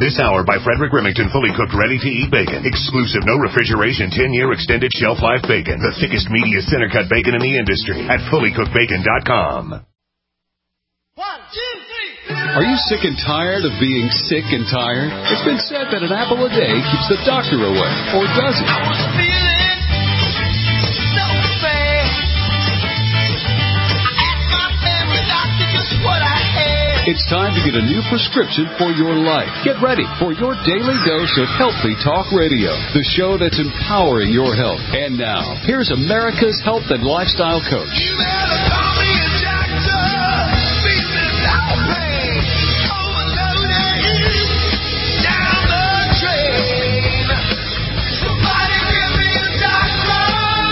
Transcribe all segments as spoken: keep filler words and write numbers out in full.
This hour by Frederick Remington, fully cooked, ready-to-eat bacon. Exclusive, no refrigeration, ten-year extended shelf life bacon. The thickest, meatiest, center-cut bacon in the industry at fully cooked bacon dot com. One, two, three. Are you sick and tired of being sick and tired? It's been said that an apple a day keeps the doctor away, or does it? I was feeling so bad. I asked my family doctor just what I had. It's time to get a new prescription for your life. Get ready for your daily dose of Healthy Talk Radio, the show that's empowering your health. And now, here's America's health and lifestyle coach. You better call me a doctor. Beat me down, pain. Overloaded. Down the drain. Somebody give me a doctor.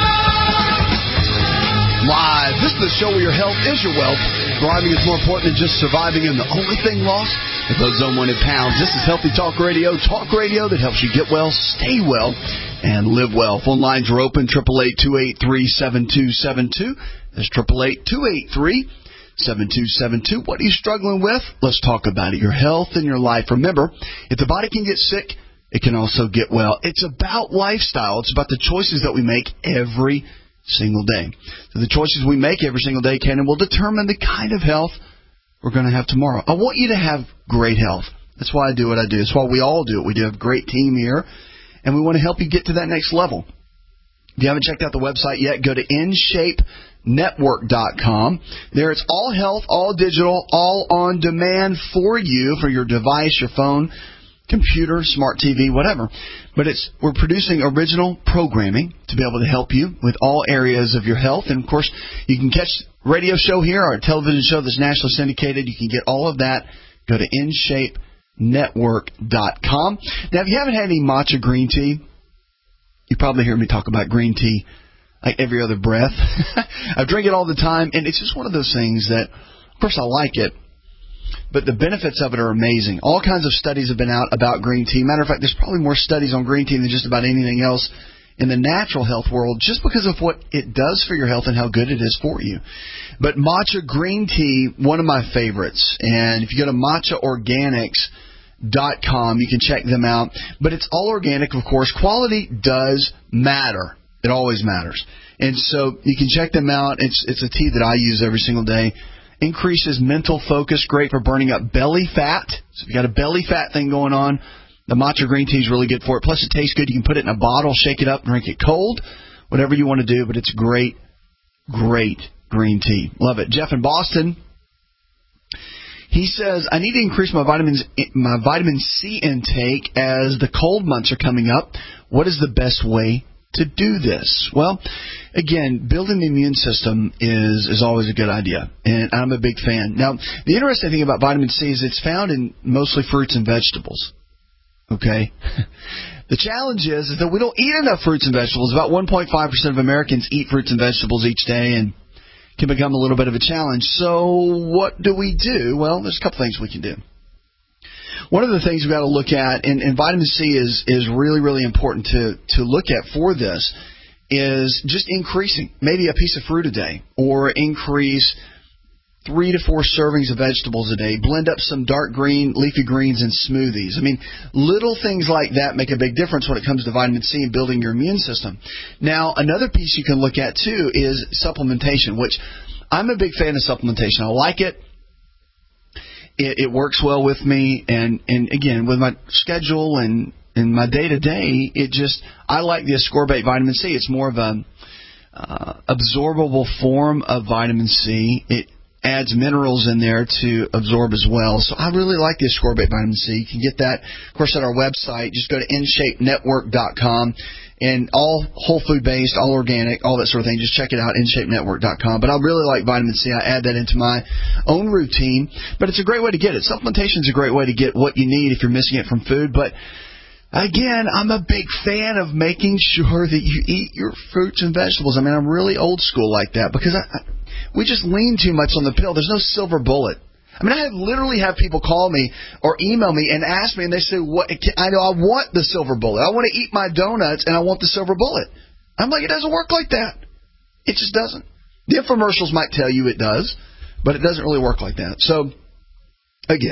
Live. This is the show where your health is your wealth. Thriving is more important than just surviving, and the only thing lost are those unwanted pounds. This is Healthy Talk Radio, talk radio that helps you get well, stay well, and live well. Phone lines are open, eight eight eight, two eight three, seven two seven two. That's eight eight eight, two eight three, seven two seven two. What are you struggling with? Let's talk about it. Your health and your life. Remember, if the body can get sick, it can also get well. It's about lifestyle. It's about the choices that we make every single day. So the choices we make every single day can and will determine the kind of health we're going to have tomorrow. I want you to have great health. That's why I do what I do. That's why we all do it. We do have a great team here, and we want to help you get to that next level. If you haven't checked out the website yet, go to in shape network dot com. There it's all health, all digital, all on demand for you, for your device, your phone, computer, smart T V, whatever. But it's we're producing original programming to be able to help you with all areas of your health. And, of course, you can catch a radio show here or a television show that's nationally syndicated. You can get all of that. Go to in shape network dot com. Now, if you haven't had any matcha green tea, you probably hear me talk about green tea like every other breath. I drink it all the time, and it's just one of those things that, of course, I like it. But the benefits of it are amazing. All kinds of studies have been out about green tea. Matter of fact, there's probably more studies on green tea than just about anything else in the natural health world, just because of what it does for your health and how good it is for you. But matcha green tea, one of my favorites. And if you go to matcha organics dot com, you can check them out. But it's all organic, of course. Quality does matter. It always matters. And so you can check them out. It's it's a tea that I use every single day. Increases mental focus, great for burning up belly fat. So if you got a belly fat thing going on, the matcha green tea is really good for it. Plus, it tastes good. You can put it in a bottle, shake it up, drink it cold, whatever you want to do. But it's great, great green tea. Love it. Jeff in Boston, he says, I need to increase my vitamins, my vitamin C intake as the cold months are coming up. What is the best way to do this? Well, again, building the immune system is, is always a good idea, and I'm a big fan. Now, the interesting thing about vitamin C is it's found in mostly fruits and vegetables, okay? The challenge is, is that we don't eat enough fruits and vegetables. About one point five percent of Americans eat fruits and vegetables each day, and can become a little bit of a challenge. So what do we do? Well, there's a couple things we can do. One of the things we've got to look at, and, and vitamin C is, is really, really important to, to look at for this, is just increasing maybe a piece of fruit a day, or increase three to four servings of vegetables a day. Blend up some dark green, leafy greens in smoothies. I mean, little things like that make a big difference when it comes to vitamin C and building your immune system. Now, another piece you can look at, too, is supplementation, which I'm a big fan of supplementation. I like it. It, it works well with me, and, and again, with my schedule and, and my day-to-day, it just, I like the ascorbate vitamin C. It's more of a uh, absorbable form of vitamin C. It adds minerals in there to absorb as well. So I really like the ascorbate vitamin C. You can get that, of course, at our website. Just go to in shape network dot com. And all whole food based, all organic, all that sort of thing. Just check it out, in shape network dot com. But I really like vitamin C. I add that into my own routine. But it's a great way to get it. Supplementation is a great way to get what you need if you're missing it from food. But again, I'm a big fan of making sure that you eat your fruits and vegetables. I mean, I'm really old school like that because I, I, we just lean too much on the pill. There's no silver bullet. I mean, I have literally have people call me or email me and ask me, and they say, "What? I know I want the silver bullet. I want to eat my donuts, and I want the silver bullet." I'm like, it doesn't work like that. It just doesn't. The infomercials might tell you it does, but it doesn't really work like that. So, again,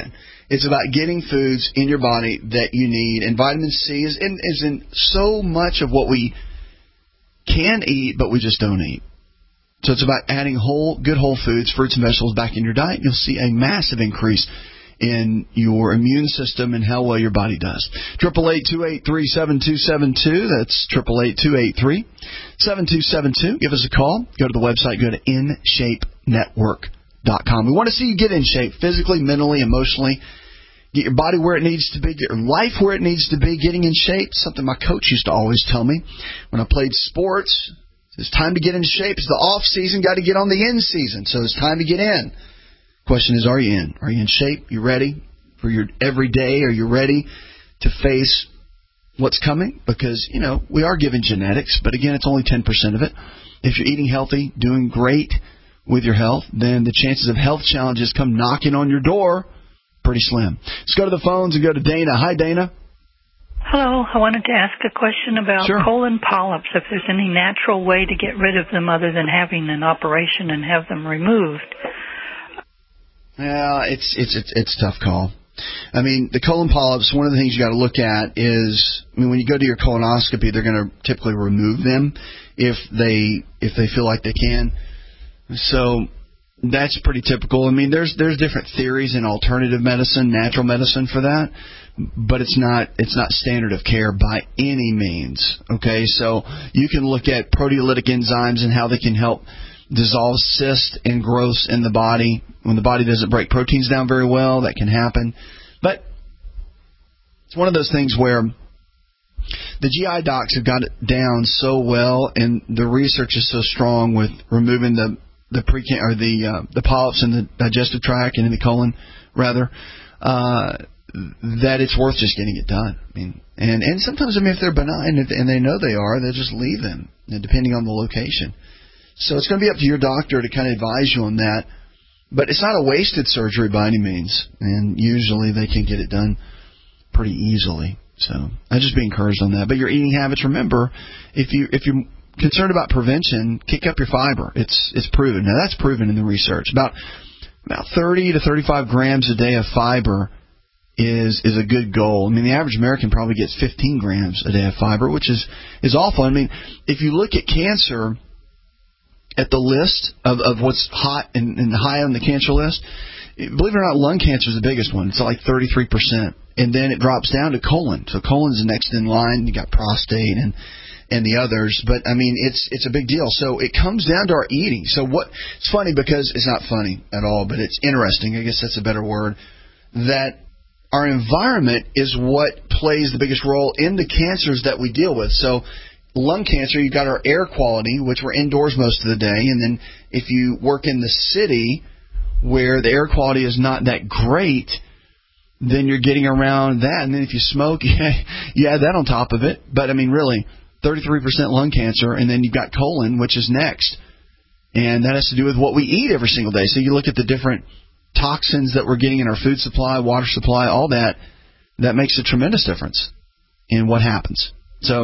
It's about getting foods in your body that you need. And vitamin C is in, is in so much of what we can eat, but we just don't eat. So it's about adding whole, good whole foods, fruits and vegetables back in your diet. You'll see a massive increase in your immune system and how well your body does. Triple eight two eight three seven two seven two. That's triple eight two eight three seven two seven two. Give us a call. Go to the website. Go to in shape network dot com. We want to see you get in shape physically, mentally, emotionally. Get your body where it needs to be. Get your life where it needs to be. Getting in shape, something my coach used to always tell me when I played sports. It's time to get in shape. It's the off season. Got to get on the in season. So it's time to get in. Question is, are you in? Are you in shape? You ready for your every day? Are you ready to face what's coming? Because, you know, we are given genetics, but again, it's only ten percent of it. If you're eating healthy, doing great with your health, then the chances of health challenges come knocking on your door pretty slim. Let's go to the phones and go to Dana. Hi, Dana. Hello. I wanted to ask a question about Sure. colon polyps, if there's any natural way to get rid of them other than having an operation and have them removed. Yeah, it's it's it's it's a tough call. I mean, the colon polyps, one of the things you got to look at is, I mean, when you go to your colonoscopy, they're going to typically remove them if they if they feel like they can. So that's pretty typical. I mean, there's there's different theories in alternative medicine, natural medicine for that, but it's not it's not standard of care by any means. Okay, so you can look at proteolytic enzymes and how they can help dissolve cysts and growths in the body. When the body doesn't break proteins down very well, that can happen. But it's one of those things where the G I docs have got it down so well, and the research is so strong with removing the the pre or the uh, the polyps in the digestive tract and in the colon, rather, uh, that it's worth just getting it done. I mean, and and sometimes, I mean, if they're benign and they know they are, they'll just leave them, depending on the location. So it's going to be up to your doctor to kind of advise you on that. But it's not a wasted surgery by any means, and usually they can get it done pretty easily. So I'd just be encouraged on that. But your eating habits, remember, if you if you're concerned about prevention, kick up your fiber. It's it's proven. Now that's proven in the research. About about thirty to thirty-five grams a day of fiber is is a good goal. I mean, the average American probably gets fifteen grams a day of fiber, which is is awful. I mean, if you look at cancer at the list of, of what's hot and, and high on the cancer list, believe it or not, lung cancer is the biggest one. It's like thirty-three percent. And then it drops down to colon. So colon's the next in line. You got prostate and and the others. But, I mean, it's it's a big deal. So it comes down to our eating. So what it's funny because it's not funny at all, but it's interesting. I guess that's a better word. That our environment is what plays the biggest role in the cancers that we deal with. So lung cancer, you've got our air quality, which we're indoors most of the day. And then if you work in the city where the air quality is not that great, then you're getting around that. And then if you smoke, yeah, you add that on top of it. But, I mean, really, thirty-three percent lung cancer, and then you've got colon, which is next. And that has to do with what we eat every single day. So you look at the different toxins that we're getting in our food supply, water supply, all that, that makes a tremendous difference in what happens. So,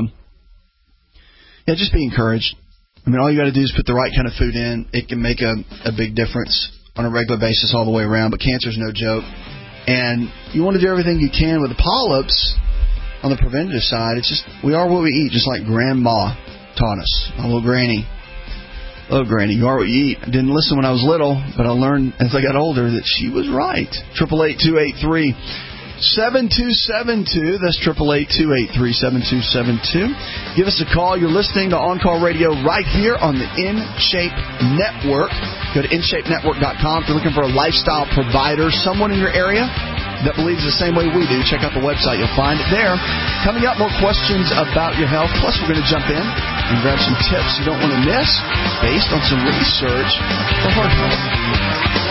yeah, just be encouraged. I mean, all you got to do is put the right kind of food in. It can make a, a big difference on a regular basis all the way around. But cancer's no joke. And you want to do everything you can with the polyps on the preventative side. It's just, we are what we eat, just like Grandma taught us. My little granny. Oh, Granny, you are what you eat. I didn't listen when I was little, but I learned as I got older that she was right. triple eight two eight three seven two seven two. That's triple eight two eight three seven two seven two. Give us a call. You're listening to On Call Radio right here on the In Shape Network. Go to in shape network dot com if you're looking for a lifestyle provider, someone in your area that believes the same way we do. Check out the website. You'll find it there. Coming up, more questions about your health. Plus, we're going to jump in and grab some tips you don't want to miss based on some research for heart health.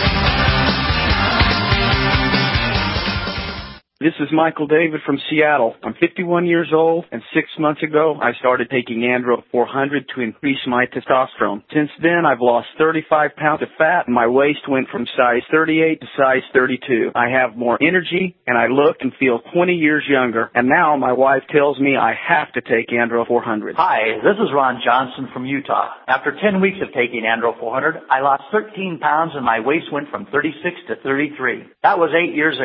This is Michael David from Seattle. I'm fifty-one years old, and six months ago, I started taking Andro four hundred to increase my testosterone. Since then, I've lost thirty-five pounds of fat, and my waist went from size thirty-eight to size thirty-two. I have more energy, and I look and feel twenty years younger. And now my wife tells me I have to take Andro four hundred. Hi, this is Ron Johnson from Utah. After ten weeks of taking Andro four hundred, I lost thirteen pounds, and my waist went from thirty-six to thirty-three. That was eight years ago.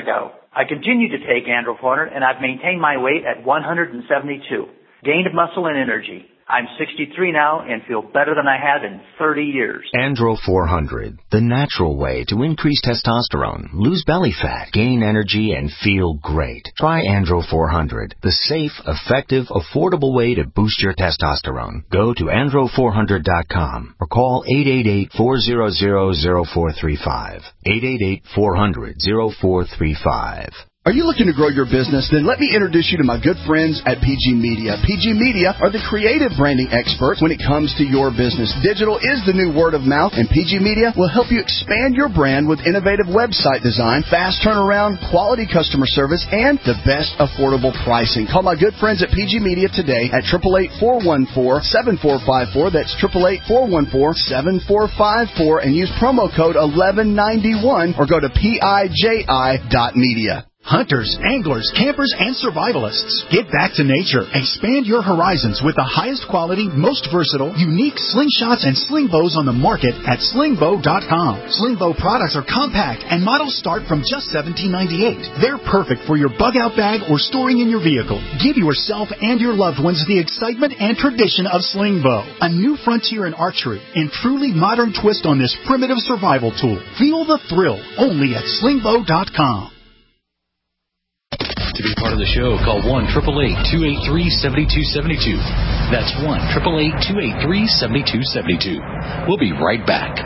I continue to take Andro four hundred, and I've maintained my weight at one hundred seventy-two. Gained muscle and energy. I'm sixty-three now and feel better than I have in thirty years. Andro four hundred, the natural way to increase testosterone, lose belly fat, gain energy, and feel great. Try Andro four hundred, the safe, effective, affordable way to boost your testosterone. Go to andro four hundred dot com or call eight eight eight, four hundred, zero four three five. eight eight eight, four hundred, zero four three five. Are you looking to grow your business? Then let me introduce you to my good friends at P G Media. P G Media are the creative branding experts when it comes to your business. Digital is the new word of mouth, and P G Media will help you expand your brand with innovative website design, fast turnaround, quality customer service, and the best affordable pricing. Call my good friends at P G Media today at eight eight eight, four one four, seven four five four. That's eight eight eight, four one four, seven four five four, and use promo code eleven ninety-one or go to P I J I dot media. Hunters, anglers, campers, and survivalists. Get back to nature. Expand your horizons with the highest quality, most versatile, unique slingshots and sling bows on the market at sling bow dot com. Sling bow products are compact and models start from just seventeen ninety-eight. They're perfect for your bug-out bag or storing in your vehicle. Give yourself and your loved ones the excitement and tradition of sling bow. A new frontier in archery and truly modern twist on this primitive survival tool. Feel the thrill only at sling bow dot com. To be part of the show, call one eight eight eight, two eight three, seven two seven two. That's one eight eight eight, two eight three, seven two seven two. We'll be right back.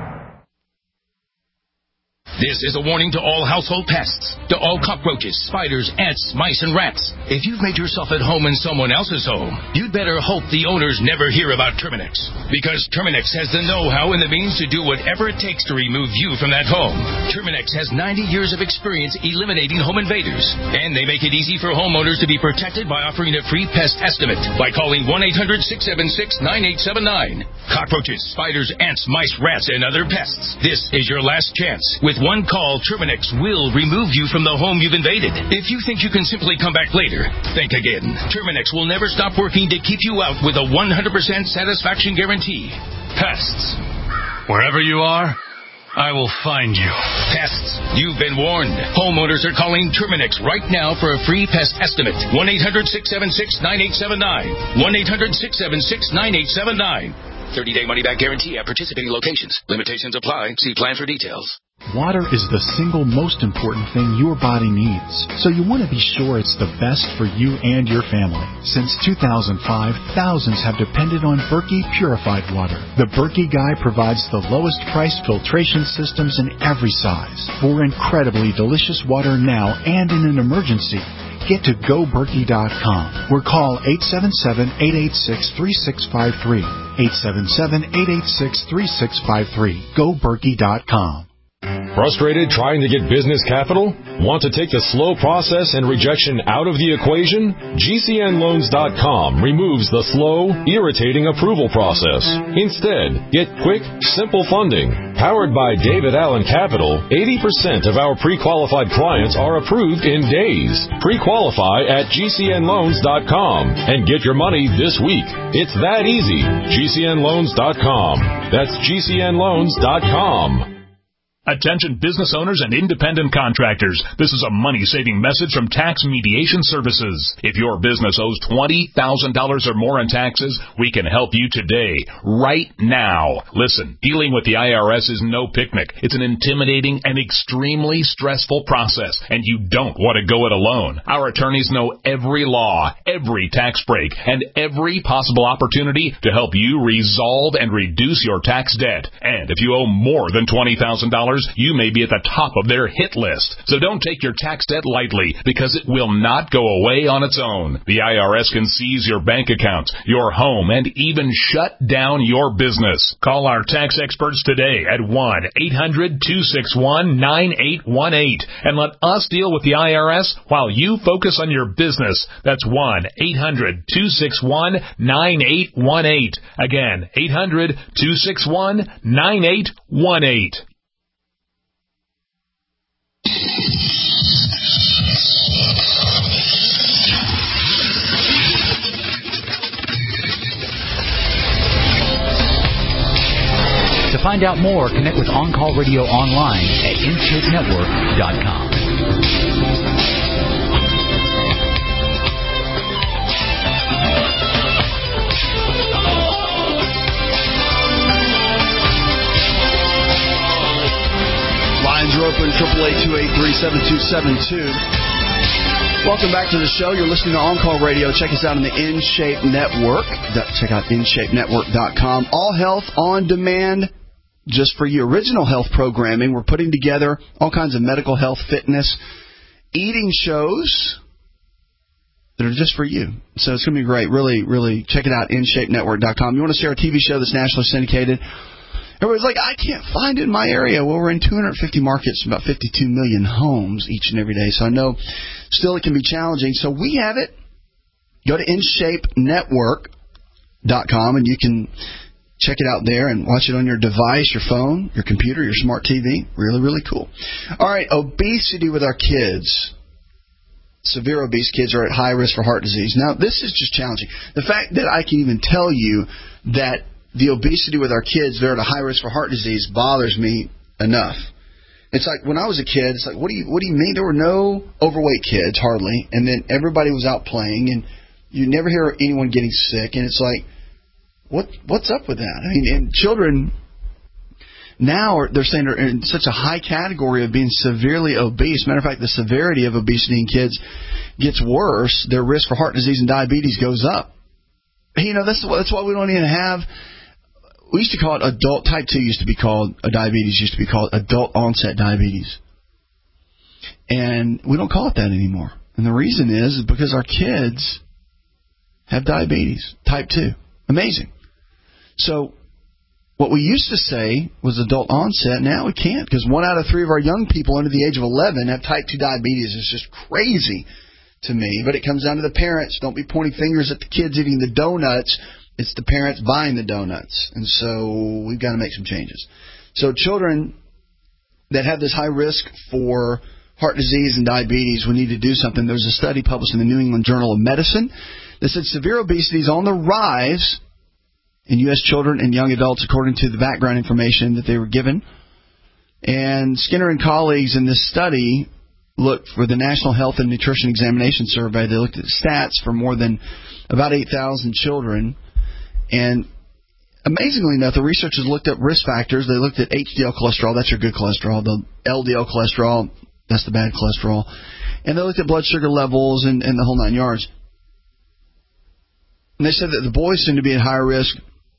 This is a warning to all household pests, to all cockroaches, spiders, ants, mice, and rats. If you've made yourself at home in someone else's home, you'd better hope the owners never hear about Terminix. Because Terminix has the know-how and the means to do whatever it takes to remove you from that home. Terminix has ninety years of experience eliminating home invaders. And they make it easy for homeowners to be protected by offering a free pest estimate by calling one eight hundred, six seven six, nine eight seven nine. Cockroaches, spiders, ants, mice, rats, and other pests. This is your last chance. With one call, Terminix will remove you from the home you've invaded. If you think you can simply come back later, think again. Terminix will never stop working to keep you out with a one hundred percent satisfaction guarantee. Pests. Wherever you are, I will find you. Pests. You've been warned. Homeowners are calling Terminix right now for a free pest estimate. one eight hundred, six seven six, nine eight seven nine. one eight hundred, six seven six, nine eight seven nine. thirty-day money-back guarantee at participating locations. Limitations apply. See plan for details. Water is the single most important thing your body needs, so you want to be sure it's the best for you and your family. Since two thousand five, thousands have depended on Berkey purified water. The Berkey Guy provides the lowest priced filtration systems in every size for incredibly delicious water now and in an emergency. Get to go berkey dot com or call eight seven seven, eight eight six, three six five three. eight seven seven, eight eight six, three six five three. go berkey dot com. Frustrated trying to get business capital? Want to take the slow process and rejection out of the equation? G C N loans dot com removes the slow, irritating approval process. Instead, get quick, simple funding. Powered by David Allen Capital, eighty percent of our pre-qualified clients are approved in days. Pre-qualify at G C N loans dot com and get your money this week. It's that easy. G C N loans dot com. That's G C N loans dot com. Attention business owners and independent contractors. This is a money-saving message from Tax Mediation Services. If your business owes twenty thousand dollars or more in taxes, we can help you today, right now. Listen, dealing with the I R S is no picnic. It's an intimidating and extremely stressful process, and you don't want to go it alone. Our attorneys know every law, every tax break, and every possible opportunity to help you resolve and reduce your tax debt. And if you owe more than twenty thousand dollars, you may be at the top of their hit list. So don't take your tax debt lightly, because it will not go away on its own. The I R S can seize your bank accounts, your home, and even shut down your business. Call our tax experts today at one eight hundred, two six one, nine eight one eight and let us deal with the I R S while you focus on your business. That's one eight hundred, two six one, nine eight one eight. Again, eight hundred, two six one, nine eight one eight. To find out more, connect with On Call Radio online at intake network dot com. two eight three, seven two seven two. Welcome back to the show. You're listening to On Call Radio. Check us out on the InShape Network. Check out in shape network dot com. All health on demand, just for you. Original health programming. We're putting together all kinds of medical health, fitness, eating shows that are just for you. So it's going to be great. Really, really check it out, in shape network dot com. You want to see our T V show that's nationally syndicated? Everybody's like, I can't find it in my area. Well, we're in two hundred fifty markets, about fifty-two million homes each and every day. So I know still it can be challenging. So we have it. Go to in shape network dot com and you can check it out there and watch it on your device, your phone, your computer, your smart T V. Really, really cool. All right, obesity with our kids. Severe obese kids are at high risk for heart disease. Now, this is just challenging. The fact that I can even tell you that the obesity with our kids, they're at a high risk for heart disease, bothers me enough. It's like when I was a kid, it's like, what do you what do you mean? There were no overweight kids, hardly, and then everybody was out playing, and you never hear anyone getting sick, and it's like, what what's up with that? I mean, and children now are, they're saying they're in such a high category of being severely obese. Matter of fact, the severity of obesity in kids gets worse. Their risk for heart disease and diabetes goes up. You know, that's that's why we don't even have. We used to call it adult, type two used to be called, uh, diabetes used to be called adult onset diabetes. And we don't call it that anymore. And the reason is, is because our kids have diabetes, type two. Amazing. So what we used to say was adult onset, now we can't, because one out of three of our young people under the age of eleven have type two diabetes. It's just crazy to me. But it comes down to the parents. Don't be pointing fingers at the kids eating the donuts. It's the parents buying the donuts. And so we've got to make some changes. So children that have this high risk for heart disease and diabetes, we need to do something. There's a study published in the New England Journal of Medicine that said severe obesity is on the rise in U S children and young adults, according to the background information that they were given. And Skinner and colleagues in this study looked for the National Health and Nutrition Examination Survey. They looked at stats for more than about eight thousand children. And amazingly enough, the researchers looked at risk factors. They looked at H D L cholesterol, that's your good cholesterol, the L D L cholesterol, that's the bad cholesterol. And they looked at blood sugar levels and, and the whole nine yards. And they said that the boys seem to be at higher risk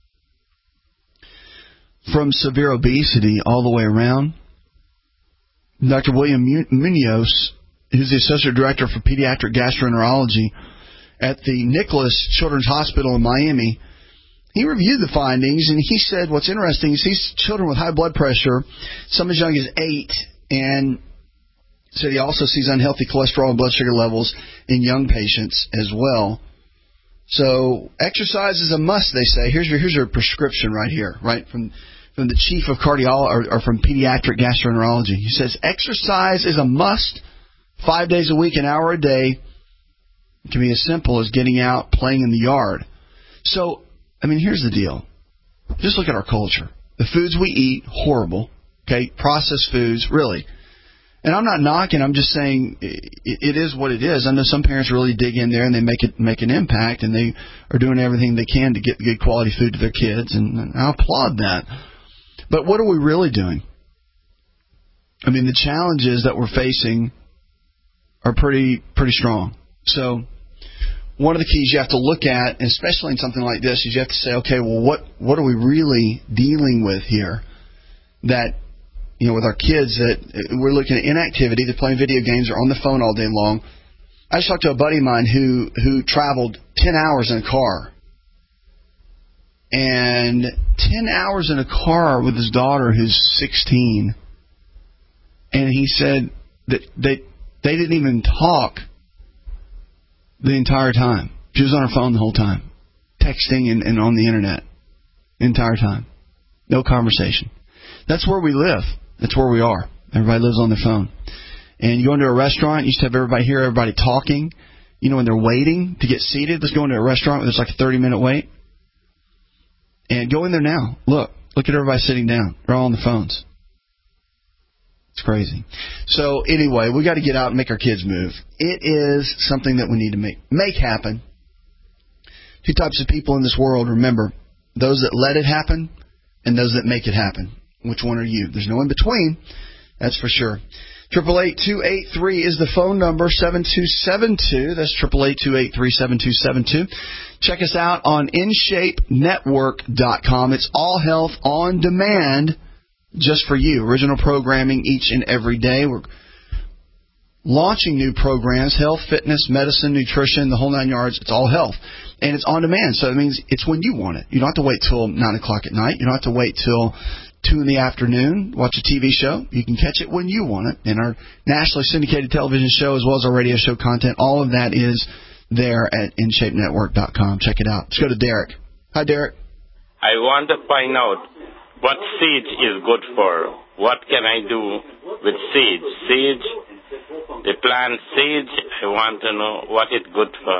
from severe obesity all the way around. Doctor William Munoz, who's the Associate Director for Pediatric Gastroenterology at the Nicholas Children's Hospital in Miami, he reviewed the findings, and he said what's interesting is these children with high blood pressure, some as young as eight, and said he also sees unhealthy cholesterol and blood sugar levels in young patients as well. So exercise is a must, they say. Here's your here's your prescription right here, right from from the chief of cardiology or, or from pediatric gastroenterology. He says exercise is a must, five days a week, an hour a day. It can be as simple as getting out, playing in the yard. So, I mean, here's the deal. Just look at our culture. The foods we eat, horrible. Okay, processed foods, really. And I'm not knocking. I'm just saying it, it is what it is. I know some parents really dig in there and they make it make an impact, and they are doing everything they can to get good quality food to their kids, and, and I applaud that. But what are we really doing? I mean, the challenges that we're facing are pretty pretty strong. So one of the keys you have to look at, and especially in something like this, is you have to say, okay, well, what what are we really dealing with here? That, you know, with our kids, that we're looking at inactivity, they're playing video games, they're on the phone all day long. I just talked to a buddy of mine who who traveled ten hours in a car. And ten hours in a car with his daughter who's sixteen. And he said that they, they didn't even talk the entire time. She was on her phone the whole time, texting and, and on the internet the entire time. No conversation. That's where we live. That's where we are. Everybody lives on their phone. And you go into a restaurant, you used to have everybody hear everybody talking. You know, when they're waiting to get seated, let's go into a restaurant where there's like a thirty-minute wait. And go in there now. Look. Look at everybody sitting down. They're all on the phones. It's crazy. So anyway, we got to get out and make our kids move. It is something that we need to make make happen. Two types of people in this world, remember. Those that let it happen and those that make it happen. Which one are you? There's no in between. That's for sure. eight eight eight, two eight three is the phone number, seven two seven two. That's eight eight eight, two eight three, seven two seven two. Check us out on in shape network dot com. It's all health on demand just for you. Original programming each and every day. We're launching new programs, health, fitness, medicine, nutrition, the whole nine yards. It's all health. And it's on demand, so it means it's when you want it. You don't have to wait till nine o'clock at night. You don't have to wait till two in the afternoon, watch a T V show. You can catch it when you want it. And our nationally syndicated television show, as well as our radio show content, all of that is there at in shape network dot com. Check it out. Let's go to Derek. Hi, Derek. I want to find out what seeds is good for. What can I do with seeds? Seeds, the plant seeds, I want to know what it's good for.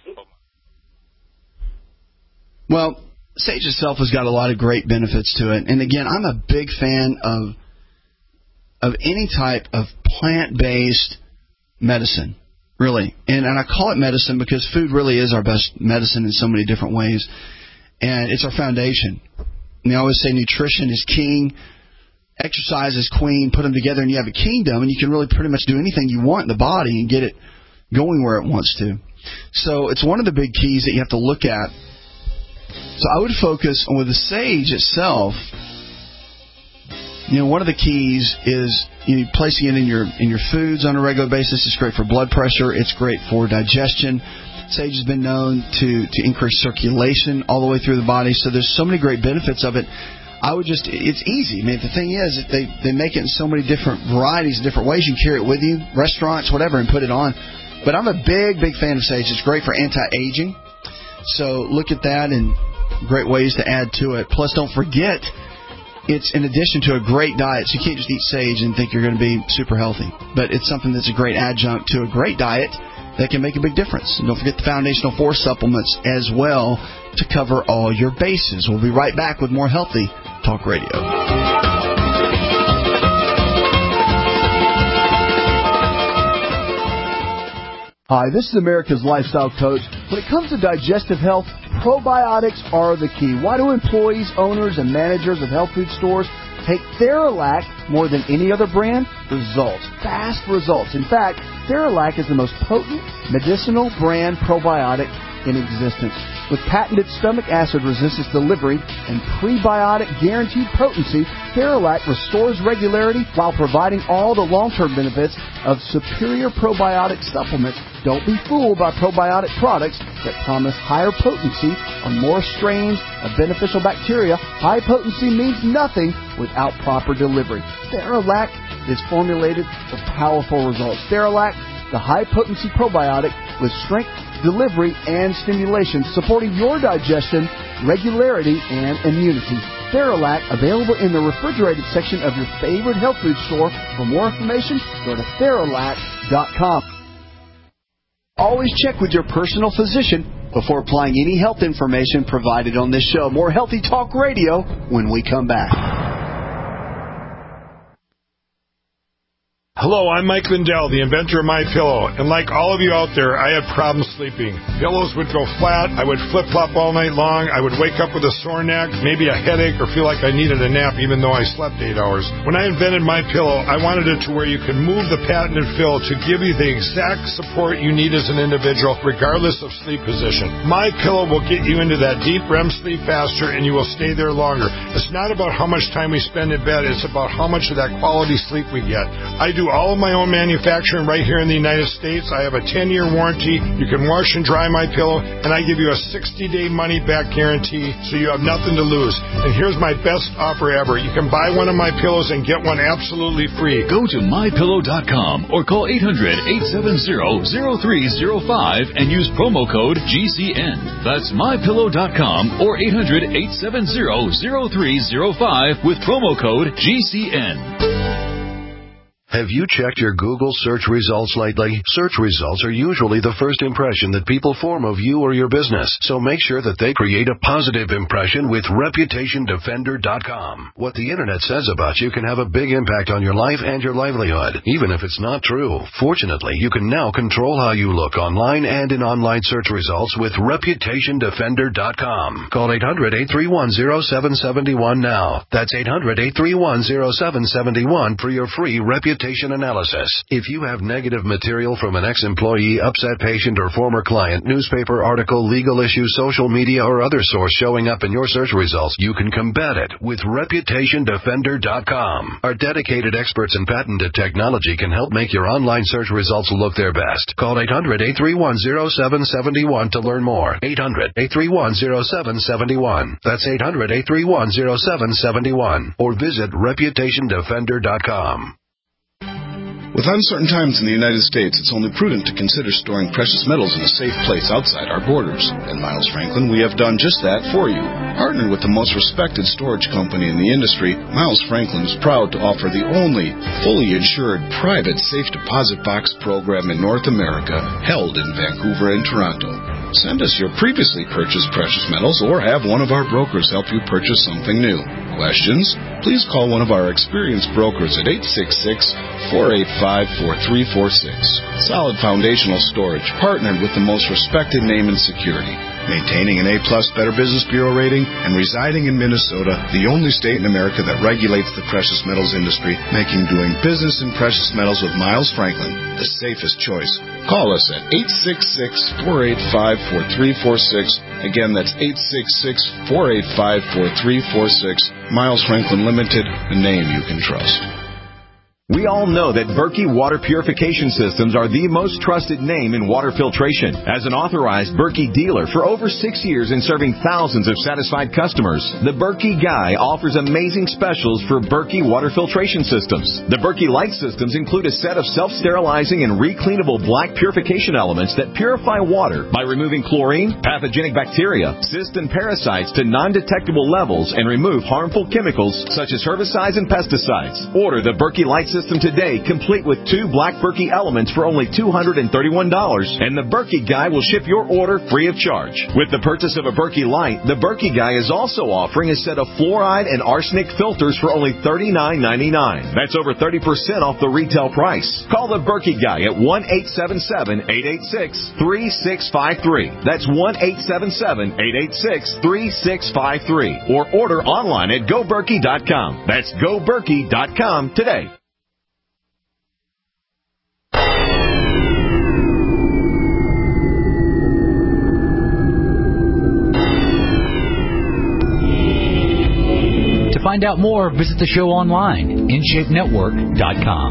Well, sage itself has got a lot of great benefits to it. And again, I'm a big fan of of any type of plant-based medicine, really. And, and I call it medicine because food really is our best medicine in so many different ways. And it's our foundation. And they always say nutrition is king, exercise is queen. Put them together and you have a kingdom, and you can really pretty much do anything you want in the body and get it going where it wants to. So it's one of the big keys that you have to look at. So I would focus on with the sage itself. You know, one of the keys is you know, placing it in your in your foods on a regular basis. It's great for blood pressure. It's great for digestion. Sage has been known to, to increase circulation all the way through the body. So there's so many great benefits of it. I would just, it's easy. I mean, the thing is, they, they make it in so many different varieties, different ways. You can carry it with you, restaurants, whatever, and put it on. But I'm a big, big fan of sage. It's great for anti-aging. So look at that and great ways to add to it. Plus, don't forget, it's in addition to a great diet. So you can't just eat sage and think you're going to be super healthy. But it's something that's a great adjunct to a great diet that can make a big difference. And don't forget the Foundational Force supplements as well to cover all your bases. We'll be right back with more Healthy Talk Radio. Hi, this is America's Lifestyle Coach. When it comes to digestive health, probiotics are the key. Why do employees, owners, and managers of health food stores take Theralac more than any other brand? Results. Fast results. In fact, Theralac is the most potent medicinal brand probiotic in existence. With patented stomach acid resistance delivery and prebiotic guaranteed potency, Theralac restores regularity while providing all the long-term benefits of superior probiotic supplements. Don't be fooled by probiotic products that promise higher potency on more strains of beneficial bacteria. High potency means nothing without proper delivery. Theralac is formulated for powerful results. Theralac, the high-potency probiotic with strength, delivery, and stimulation, supporting your digestion, regularity, and immunity. Theralac, available in the refrigerated section of your favorite health food store. For more information, go to Theralac dot com. Always check with your personal physician before applying any health information provided on this show. More Healthy Talk Radio when we come back. Hello, I'm Mike Lindell, the inventor of MyPillow, and like all of you out there, I had problems sleeping. Pillows would go flat, I would flip-flop all night long, I would wake up with a sore neck, maybe a headache, or feel like I needed a nap even though I slept eight hours. When I invented MyPillow, I wanted it to where you could move the patented fill to give you the exact support you need as an individual, regardless of sleep position. MyPillow will get you into that deep R E M sleep faster, and you will stay there longer. It's not about how much time we spend in bed, it's about how much of that quality sleep we get. I do all of my own manufacturing right here in the United States. I have a ten-year warranty. You can wash and dry my pillow, and I give you a sixty-day money-back guarantee, so you have nothing to lose. And here's my best offer ever. You can buy one of my pillows and get one absolutely free. Go to my pillow dot com or call eight hundred, eight seven zero, zero three zero five and use promo code G C N. That's my pillow dot com or eight hundred, eight seven zero, zero three zero five with promo code G C N. Have you checked your Google search results lately? Search results are usually the first impression that people form of you or your business, so make sure that they create a positive impression with reputation defender dot com. What the Internet says about you can have a big impact on your life and your livelihood, even if it's not true. Fortunately, you can now control how you look online and in online search results with reputation defender dot com. Call eight hundred, eight three one, zero seven seven one now. That's eight hundred, eight three one, zero seven seven one for your free Reputation reputation analysis. If you have negative material from an ex-employee, upset patient, or former client, newspaper article, legal issue, social media, or other source showing up in your search results, you can combat it with reputation defender dot com. Our dedicated experts in patented technology can help make your online search results look their best. Call eight hundred, eight three one, zero seven seven one to learn more. eight hundred, eight three one, zero seven seven one. That's eight hundred, eight three one, zero seven seven one. Or visit reputation defender dot com. With uncertain times in the United States, it's only prudent to consider storing precious metals in a safe place outside our borders. At Miles Franklin, we have done just that for you. Partnered with the most respected storage company in the industry, Miles Franklin is proud to offer the only fully insured private safe deposit box program in North America, held in Vancouver and Toronto. Send us your previously purchased precious metals or have one of our brokers help you purchase something new. Questions? Please call one of our experienced brokers at eight six six, four eight five, four three four six. Solid foundational storage, partnered with the most respected name in security. Maintaining an A-plus Better Business Bureau rating and residing in Minnesota, the only state in America that regulates the precious metals industry, making doing business in precious metals with Miles Franklin the safest choice. Call us at eight six six, four eight five, four three four six. Again, that's eight six six, four eight five, four three four six. Miles Franklin Limited, a name you can trust. We all know that Berkey Water Purification Systems are the most trusted name in water filtration. As an authorized Berkey dealer for over six years and serving thousands of satisfied customers, the Berkey Guy offers amazing specials for Berkey Water Filtration Systems. The Berkey Light Systems include a set of self-sterilizing and recleanable black purification elements that purify water by removing chlorine, pathogenic bacteria, cysts, and parasites to non-detectable levels and remove harmful chemicals such as herbicides and pesticides. Order the Berkey Light System today, complete with two black Berkey elements for only two hundred thirty-one dollars, and the Berkey Guy will ship your order free of charge. With the purchase of a Berkey Light, the Berkey Guy is also offering a set of fluoride and arsenic filters for only thirty-nine ninety-nine. That's over thirty percent off the retail price. Call the Berkey Guy at one eight seven seven, eight eight six, three six five three. That's one eight seven seven, eight eight six, three six five three. Or order online at go berkey dot com. That's go berkey dot com today. To find out more, visit the show online, in shape network dot com.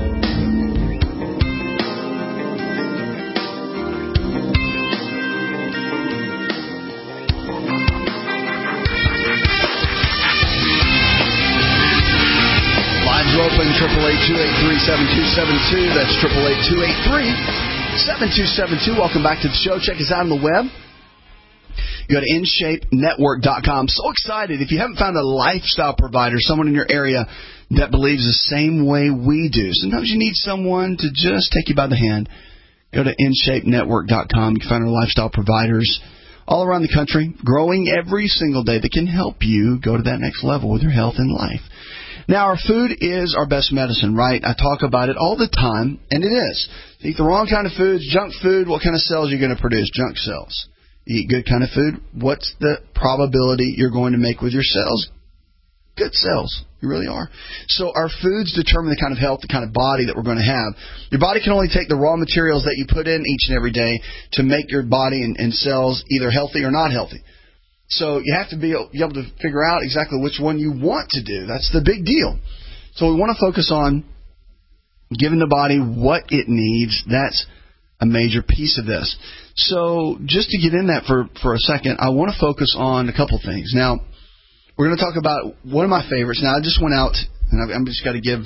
Lines are open, eight eight eight, two eight three, seven two seven two. That's eight eight eight, two eight three, seven two seven two. Welcome back to the show. Check us out on the web. Go to in shape network dot com. So excited. If you haven't found a lifestyle provider, someone in your area that believes the same way we do, sometimes you need someone to just take you by the hand. Go to in shape network dot com. You can find our lifestyle providers all around the country, growing every single day, that can help you go to that next level with your health and life. Now, our food is our best medicine, right? I talk about it all the time, and it is. If you eat the wrong kind of foods, junk food, what kind of cells are you going to produce? Junk cells. You eat good kind of food, what's the probability you're going to make with your cells? Good cells. You really are. So our foods determine the kind of health, the kind of body that we're going to have. Your body can only take the raw materials that you put in each and every day to make your body and, and cells either healthy or not healthy. So you have to be able to figure out exactly which one you want to do. That's the big deal. So we want to focus on giving the body what it needs. That's a major piece of this. So just to get in that for, for a second, I want to focus on a couple things. Now, we're going to talk about one of my favorites. Now, I just went out, and I've, I've just got to give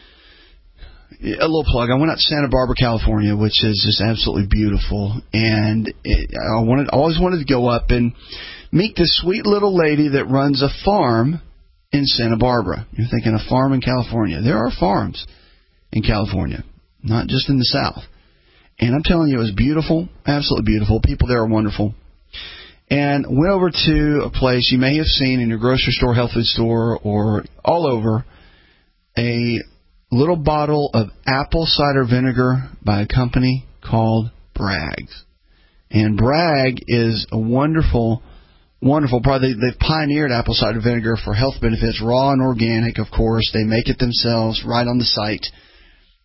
a little plug. I went out to Santa Barbara, California, which is just absolutely beautiful. And it, I wanted, always wanted to go up and meet this sweet little lady that runs a farm in Santa Barbara. You're thinking a farm in California. There are farms in California, not just in the South. And I'm telling you, it was beautiful, absolutely beautiful. People there are wonderful. And went over to a place you may have seen in your grocery store, health food store, or all over, a little bottle of apple cider vinegar by a company called Bragg's. And Bragg is a wonderful, wonderful product. They, they've pioneered apple cider vinegar for health benefits, raw and organic, of course. They make it themselves right on the site.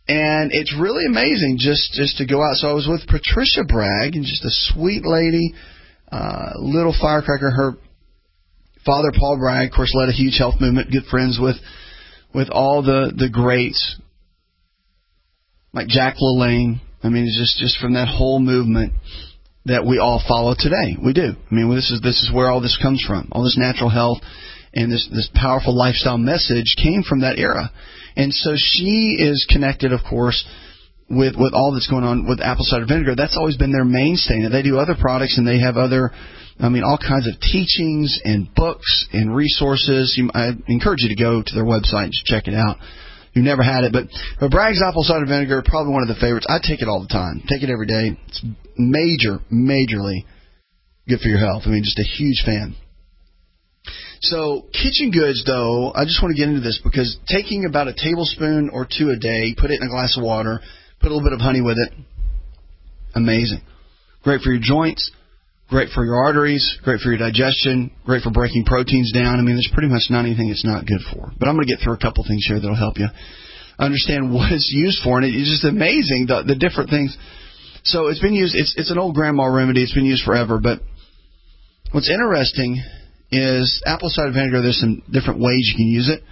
And it's really amazing just, just to go out. So I was with Patricia Bragg, and just a sweet lady, uh, little firecracker. Her father, Paul Bragg, of course, led a huge health movement, good friends with with all the, the greats, like Jack LaLanne. I mean, it's just, just from that whole movement that we all follow today. We do. I mean, this is this is where all this comes from. All this natural health and this, this powerful lifestyle message came from that era. And so she is connected, of course, with, with all that's going on with apple cider vinegar. That's always been their mainstay. Now, they do other products, and they have other, I mean, all kinds of teachings and books and resources. You, I encourage you to go to their website and just check it out. You've never had it, but, but Bragg's apple cider vinegar, probably one of the favorites. I take it all the time. Take it every day. It's major, majorly good for your health. I mean, just a huge fan. So kitchen goods, though, I just want to get into this because taking about a tablespoon or two a day, put it in a glass of water, put a little bit of honey with it, amazing. Great for your joints, great for your arteries, great for your digestion, great for breaking proteins down. I mean, there's pretty much not anything it's not good for. But I'm going to get through a couple things here that will help you understand what it's used for. And it's just amazing, the, the different things. So it's been used, it's, it's an old grandma remedy. It's been used forever. But what's interesting is apple cider vinegar, there's some different ways you can use it.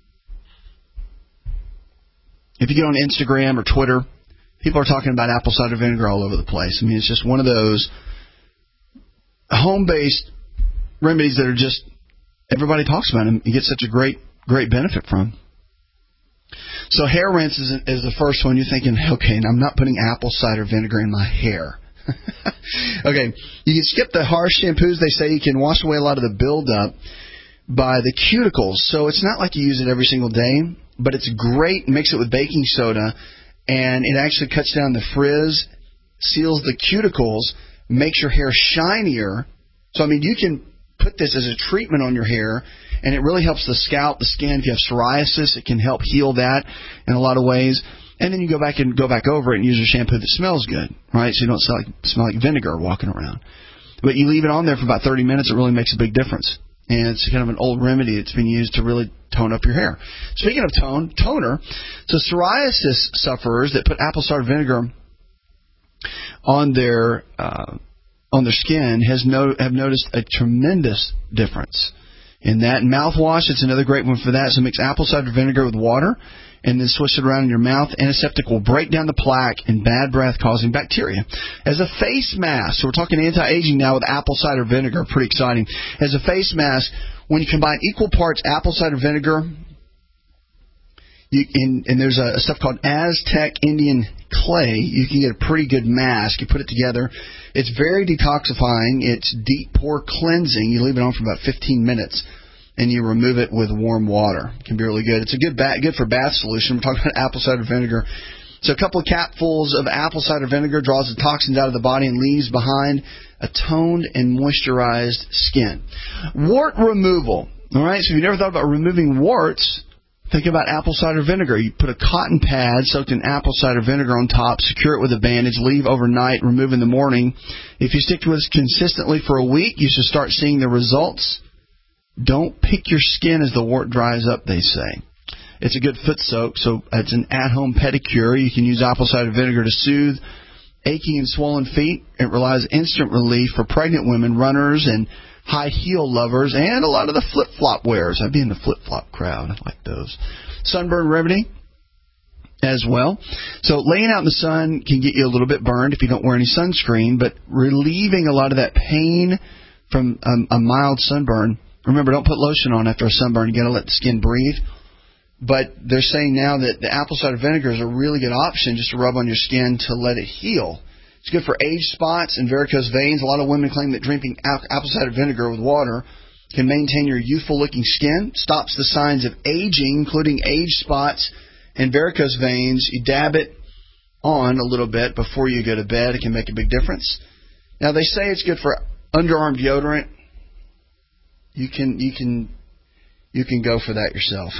If you get on Instagram or Twitter, people are talking about apple cider vinegar all over the place. I mean, it's just one of those home-based remedies that are just, everybody talks about them. You get such a great, great benefit from. So hair rinse is, is the first one. You're thinking, okay, and I'm not putting apple cider vinegar in my hair. Okay, you can skip the harsh shampoos. They say you can wash away a lot of the buildup by the cuticles. So it's not like you use it every single day, but it's great. Mix it with baking soda, and it actually cuts down the frizz, seals the cuticles, makes your hair shinier. So, I mean, you can put this as a treatment on your hair, and it really helps the scalp, the skin. If you have psoriasis, it can help heal that in a lot of ways. And then you go back and go back over it and use a shampoo that smells good, right? So you don't smell like, smell like vinegar walking around. But you leave it on there for about thirty minutes, it really makes a big difference. And it's kind of an old remedy that's been used to really tone up your hair. Speaking of tone, toner, so psoriasis sufferers that put apple cider vinegar on their uh, on their skin has no, have noticed a tremendous difference in that. And mouthwash, it's another great one for that. So mix apple cider vinegar with water and then swish it around in your mouth. Antiseptic will break down the plaque and bad breath-causing bacteria. As a face mask, so we're talking anti-aging now with apple cider vinegar, pretty exciting. As a face mask, when you combine equal parts apple cider vinegar, you, and, and there's a, a stuff called Aztec Indian clay, you can get a pretty good mask. You put it together. It's very detoxifying. It's deep pore cleansing. You leave it on for about fifteen minutes. And you remove it with warm water. It can be really good. It's a good ba- good for bath solution. We're talking about apple cider vinegar. So a couple of capfuls of apple cider vinegar draws the toxins out of the body and leaves behind a toned and moisturized skin. Wart removal. All right, so if you've never thought about removing warts, think about apple cider vinegar. You put a cotton pad soaked in apple cider vinegar on top, secure it with a bandage, leave overnight, remove in the morning. If you stick to this consistently for a week, you should start seeing the results. Don't pick your skin as the wart dries up, they say. It's a good foot soak, so it's an at-home pedicure. You can use apple cider vinegar to soothe aching and swollen feet. It relies instant relief for pregnant women, runners, and high heel lovers, and a lot of the flip-flop wearers. I'd be in the flip-flop crowd. I like those. Sunburn remedy as well. So laying out in the sun can get you a little bit burned if you don't wear any sunscreen, but relieving a lot of that pain from a, a mild sunburn. Remember, don't put lotion on after a sunburn. You've got to let the skin breathe. But they're saying now that the apple cider vinegar is a really good option just to rub on your skin to let it heal. It's good for age spots and varicose veins. A lot of women claim that drinking apple cider vinegar with water can maintain your youthful-looking skin, stops the signs of aging, including age spots and varicose veins. You dab it on a little bit before you go to bed. It can make a big difference. Now, they say it's good for underarm deodorant. You can you can you can go for that yourself.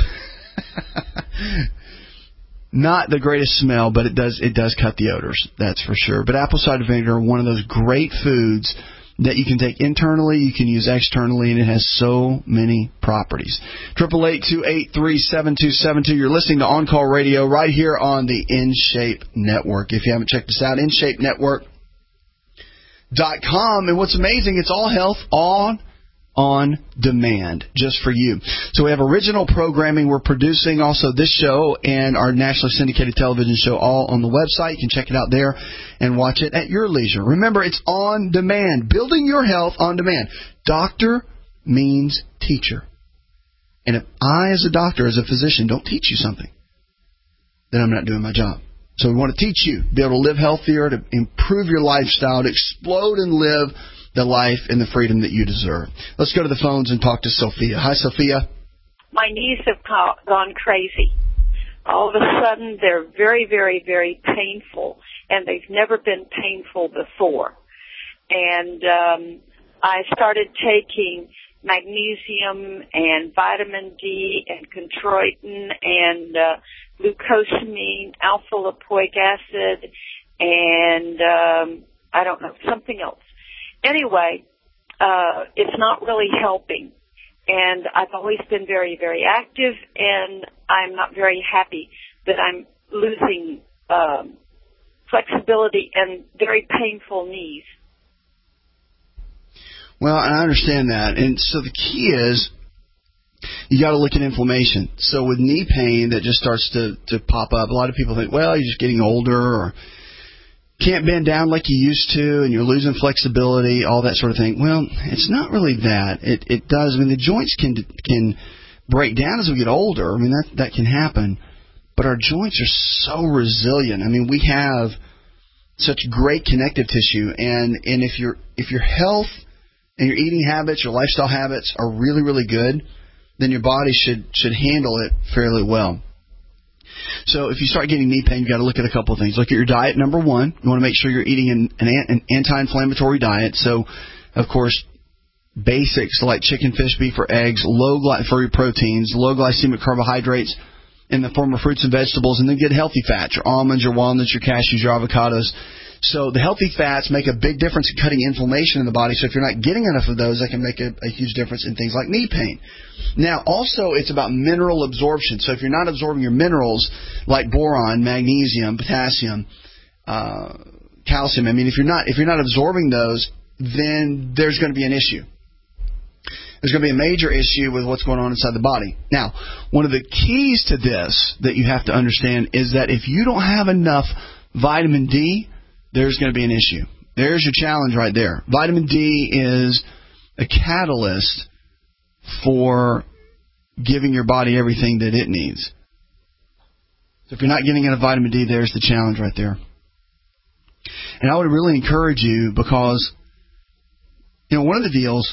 Not the greatest smell, but it does it does cut the odors, that's for sure. But apple cider vinegar, one of those great foods that you can take internally, you can use externally, and it has so many properties. eight eight eight, two eight three, seven two seven two. You're listening to On Call Radio right here on the InShape Network. If you haven't checked us out, in shape network dot com. And what's amazing, it's all health on on demand, just for you. So we have original programming we're producing, also this show and our nationally syndicated television show, all on the website. You can check it out there and watch it at your leisure. Remember, it's on demand. Building your health on demand. Doctor means teacher. And if I, as a doctor, as a physician, don't teach you something, then I'm not doing my job. So we want to teach you, be able to live healthier, to improve your lifestyle, to explode and live the life and the freedom that you deserve. Let's go to the phones and talk to Sophia. Hi, Sophia. My knees have gone crazy. All of a sudden, they're very, very, very painful, and they've never been painful before. And um, I started taking magnesium and vitamin D and chondroitin and uh, glucosamine, alpha-lipoic acid, and um, I don't know, something else. Anyway, uh, it's not really helping, and I've always been very, very active, and I'm not very happy that I'm losing um, flexibility and very painful knees. Well, I understand that, and so the key is you got to look at inflammation. So with knee pain that just starts to, to pop up, a lot of people think, well, you're just getting older, or can't bend down like you used to, and you're losing flexibility, all that sort of thing. Well, it's not really that. It it does. I mean, the joints can can break down as we get older. I mean, that that can happen. But our joints are so resilient. I mean, we have such great connective tissue, and and if your if your health and your eating habits, your lifestyle habits are really really good, then your body should should handle it fairly well. So if you start getting knee pain, you've got to look at a couple of things. Look at your diet, number one. You want to make sure you're eating an, an, an anti-inflammatory diet. So, of course, basics like chicken, fish, beef, or eggs, low gly- for your proteins, low glycemic carbohydrates in the form of fruits and vegetables, and then good healthy fats, your almonds, your walnuts, your cashews, your avocados. So the healthy fats make a big difference in cutting inflammation in the body. So if you're not getting enough of those, that can make a, a huge difference in things like knee pain. Now, also, it's about mineral absorption. So if you're not absorbing your minerals like boron, magnesium, potassium, uh, calcium, I mean, if you're not if you're not absorbing those, then there's going to be an issue. There's going to be a major issue with what's going on inside the body. Now, one of the keys to this that you have to understand is that if you don't have enough vitamin D, there's going to be an issue. There's your challenge right there. Vitamin D is a catalyst for giving your body everything that it needs. So if you're not getting enough vitamin D, there's the challenge right there. And I would really encourage you because, you know, one of the deals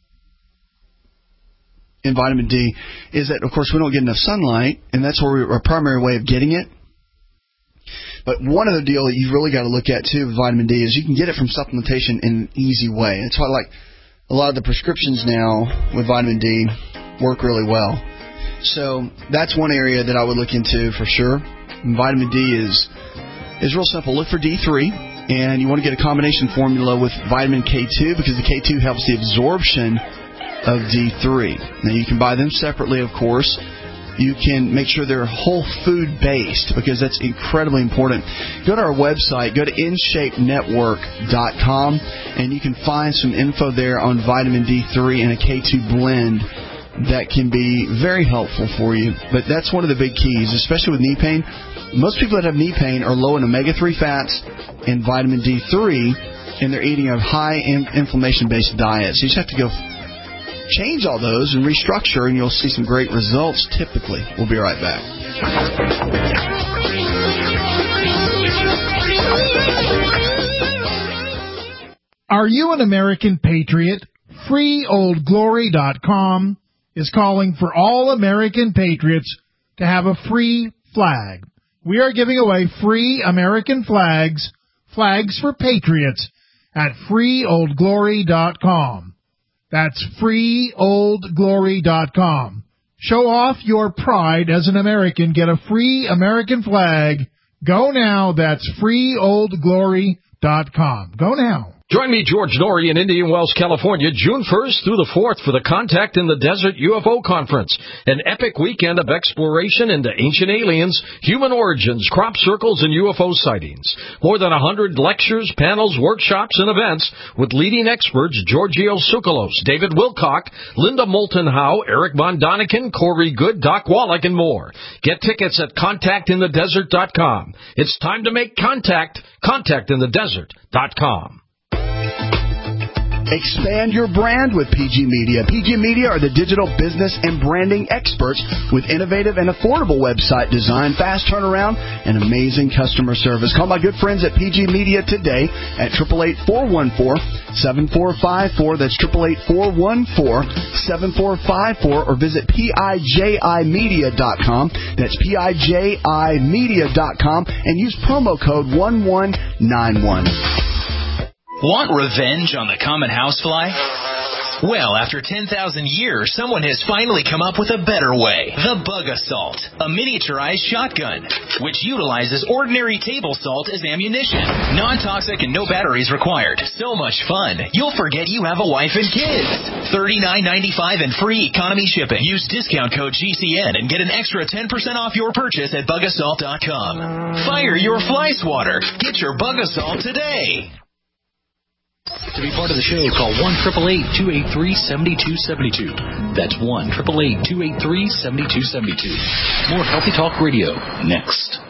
in vitamin D is that, of course, we don't get enough sunlight, and that's where we, our primary way of getting it. But one other deal that you've really got to look at, too, with vitamin D is you can get it from supplementation in an easy way. It's why, like, a lot of the prescriptions now with vitamin D work really well. So that's one area that I would look into for sure. And vitamin D is is real simple. Look for D three, and you want to get a combination formula with vitamin K two because the K two helps the absorption of D three. Now, you can buy them separately, of course. You can make sure they're whole food based because that's incredibly important. Go to our website, go to in shape network dot com, and you can find some info there on vitamin D three and a K two blend that can be very helpful for you. But that's one of the big keys, especially with knee pain. Most people that have knee pain are low in omega three fats and vitamin D three, and they're eating a high inflammation based diet. So you just have to go change all those and restructure, and you'll see some great results typically. We'll be right back. Are you an American patriot? free old glory dot com is calling for all American patriots to have a free flag. We are giving away free American flags, flags for patriots, at free old glory dot com. That's free old glory dot com. Show off your pride as an American. Get a free American flag. Go now. That's free old glory dot com. Go now. Join me, George Norrie, in Indian Wells, California, June first through the fourth for the Contact in the Desert U F O Conference, an epic weekend of exploration into ancient aliens, human origins, crop circles, and U F O sightings. More than one hundred lectures, panels, workshops, and events with leading experts Giorgio Tsoukalos, David Wilcock, Linda Moulton Howe, Eric Von Daniken, Corey Good, Doc Wallach, and more. Get tickets at contact in the desert dot com. It's time to make contact. contact in the desert dot com. Expand your brand with P G Media. P G Media are the digital business and branding experts with innovative and affordable website design, fast turnaround, and amazing customer service. Call my good friends at P G Media today at eight eight eight, four one four, seven four five four. That's eight eight eight, four one four, seven four five four. Or visit P I J I media dot com. That's P I J I media dot com. And use promo code one one nine one. Want revenge on the common housefly? Well, after ten thousand years, someone has finally come up with a better way. The Bug Assault, a miniaturized shotgun, which utilizes ordinary table salt as ammunition. Non-toxic and no batteries required. So much fun, you'll forget you have a wife and kids. thirty-nine ninety-five and free economy shipping. Use discount code G C N and get an extra ten percent off your purchase at bug assault dot com. Fire your fly swatter. Get your Bug Assault today. To be part of the show, call one eight eight eight, two eight three, seven two seven two. That's one eight eight eight, two eight three, seven two seven two. More Healthy Talk Radio next.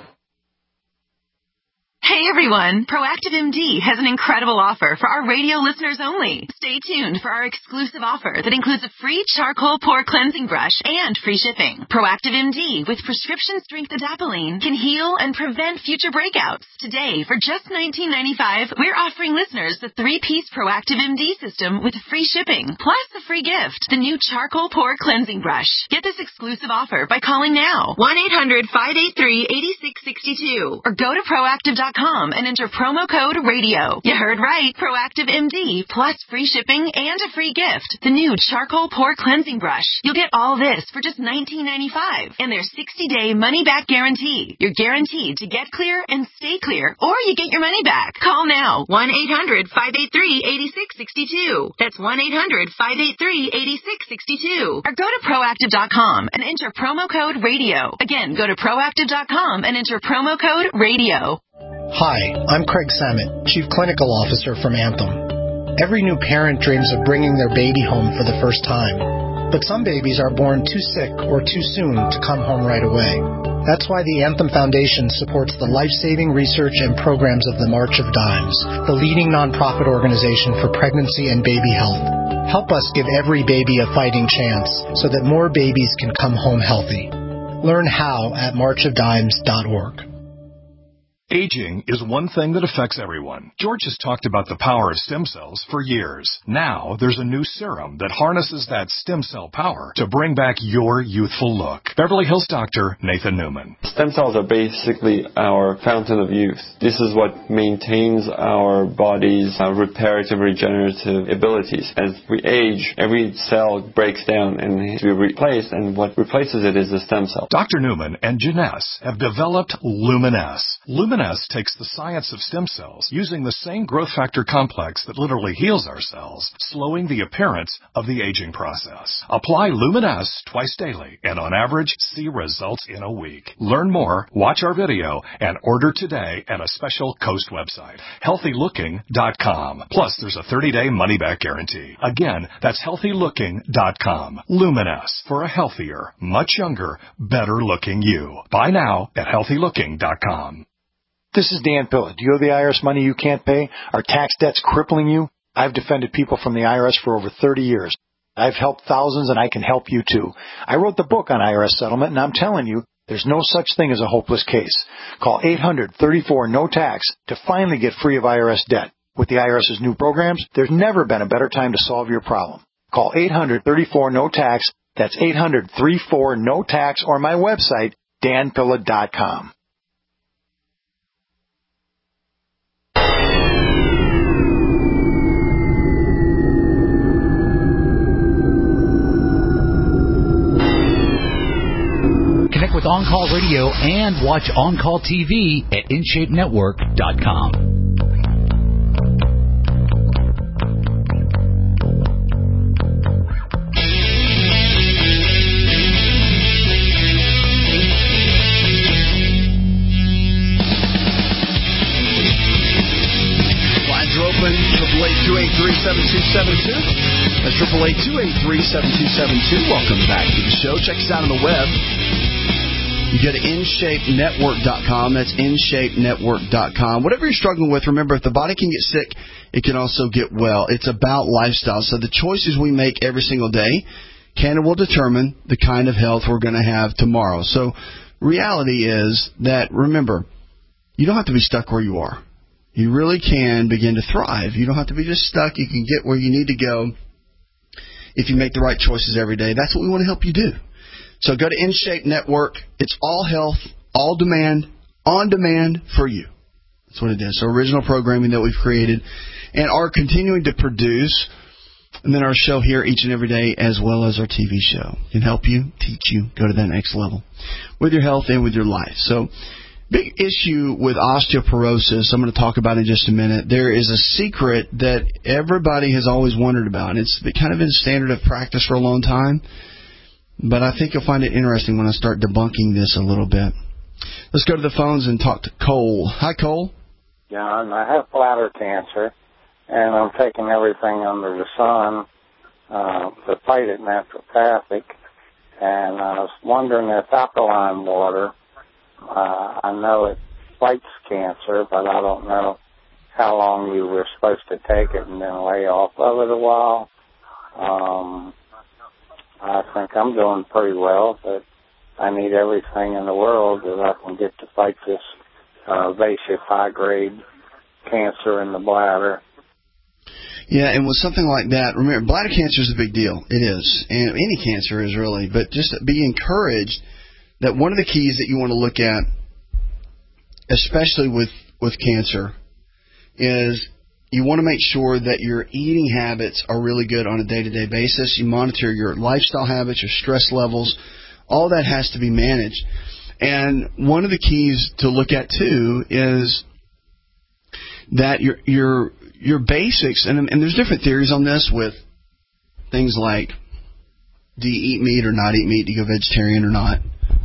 Hey everyone, Proactive M D has an incredible offer for our radio listeners only. Stay tuned for our exclusive offer that includes a free charcoal pore cleansing brush and free shipping. Proactive M D with prescription strength adapalene can heal and prevent future breakouts. Today, for just nineteen ninety-five dollars, we're offering listeners the three-piece Proactive M D system with free shipping, plus a free gift, the new charcoal pore cleansing brush. Get this exclusive offer by calling now, one eight hundred, five eight three, eight six six two, or go to proactive dot com and enter promo code radio. You heard right. Proactive M D plus free shipping and a free gift. The new charcoal pore cleansing brush. You'll get all this for just nineteen ninety-five dollars and their sixty day money back guarantee. You're guaranteed to get clear and stay clear, or you get your money back. Call now. one eight hundred, five eight three, eight six six two. That's one eight hundred, five eight three, eight six six two. Or go to proactive dot com and enter promo code radio. Again, go to proactive dot com and enter promo code radio. Hi, I'm Craig Samet, Chief Clinical Officer from Anthem. Every new parent dreams of bringing their baby home for the first time. But some babies are born too sick or too soon to come home right away. That's why the Anthem Foundation supports the life-saving research and programs of the March of Dimes, the leading nonprofit organization for pregnancy and baby health. Help us give every baby a fighting chance so that more babies can come home healthy. Learn how at march of dimes dot org. Aging is one thing that affects everyone. George has talked about the power of stem cells for years. Now, there's a new serum that harnesses that stem cell power to bring back your youthful look. Beverly Hills doctor Nathan Newman. Stem cells are basically our fountain of youth. This is what maintains our body's uh, reparative, regenerative abilities. As we age, every cell breaks down and needs to be replaced, and what replaces it is the stem cell. Doctor Newman and Janess have developed Luminesce. Luminesce takes the science of stem cells, using the same growth factor complex that literally heals our cells, slowing the appearance of the aging process. Apply Luminesce twice daily, and on average, see results in a week. Learn more, watch our video, and order today at a special Coast website, healthy looking dot com. Plus, there's a thirty day money-back guarantee. Again, that's healthy looking dot com. Luminesce, for a healthier, much younger, better-looking you. Buy now at healthy looking dot com. This is Dan Pilla. Do you owe the I R S money you can't pay? Are tax debts crippling you? I've defended people from the I R S for over thirty years. I've helped thousands, and I can help you too. I wrote the book on I R S settlement, and I'm telling you, there's no such thing as a hopeless case. Call eight hundred, thirty-four, no tax to finally get free of I R S debt. With the IRS's new programs, there's never been a better time to solve your problem. Call eight hundred, thirty-four, no tax. That's eight hundred, thirty-four, no tax, or my website, dan pilla dot com. Connect with On Call Radio and watch On Call T V at in shape network dot com. seven two seven two. That's eight eight eight, two eight three, seven two seven two. Welcome back to the show. Check us out on the web. You go to in shape network dot com. That's in shape network dot com. Whatever you're struggling with, remember, if the body can get sick, it can also get well. It's about lifestyle. So the choices we make every single day can and will determine the kind of health we're going to have tomorrow. So reality is that, remember, you don't have to be stuck where you are. You really can begin to thrive. You don't have to be just stuck. You can get where you need to go if you make the right choices every day. That's what we want to help you do. So go to InShape Network. It's all health, all demand, on demand for you. That's what it is. So original programming that we've created and are continuing to produce. And then our show here each and every day, as well as our T V show, can help you, teach you, go to that next level with your health and with your life. So big issue with osteoporosis I'm going to talk about in just a minute. There is a secret that everybody has always wondered about, and it's kind of been standard of practice for a long time, but I think you'll find it interesting when I start debunking this a little bit. Let's go to the phones and talk to Cole. Hi, Cole. John, I have bladder cancer, and I'm taking everything under the sun uh, to fight it naturopathic, and I was wondering if alkaline water, Uh, I know it fights cancer, but I don't know how long you were supposed to take it and then lay off of it a while. Um, I think I'm doing pretty well, but I need everything in the world that I can get to fight this uh, invasive high-grade cancer in the bladder. Yeah, and with something like that, remember, bladder cancer is a big deal. It is. And any cancer is really. But just be encouraged that one of the keys that you want to look at, especially with, with cancer, is you want to make sure that your eating habits are really good on a day-to-day basis. You monitor your lifestyle habits, your stress levels. All that has to be managed. And one of the keys to look at, too, is that your your your basics, and, and there's different theories on this with things like, do you eat meat or not eat meat? Do you go vegetarian or not?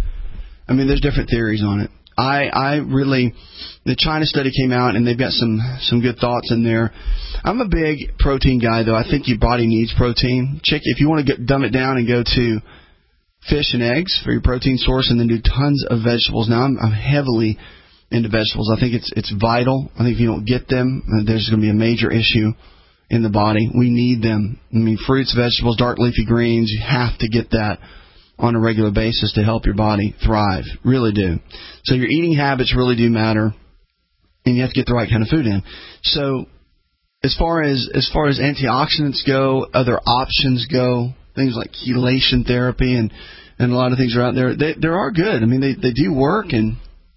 I mean, there's different theories on it. I, I really, the China study came out, and they've got some, some good thoughts in there. I'm a big protein guy, though. I think your body needs protein. Chick, if you want to get, dumb it down and go to fish and eggs for your protein source, and then do tons of vegetables. Now, I'm, I'm heavily into vegetables. I think it's it's vital. I think if you don't get them, there's going to be a major issue in the body. We need them. I mean, fruits, vegetables, dark leafy greens, you have to get that on a regular basis to help your body thrive. Really do. So your eating habits really do matter, and you have to get the right kind of food in. So as far as as far as antioxidants go, other options go, things like chelation therapy and, and a lot of things are out there. They they are good. I mean, they, they do work, and,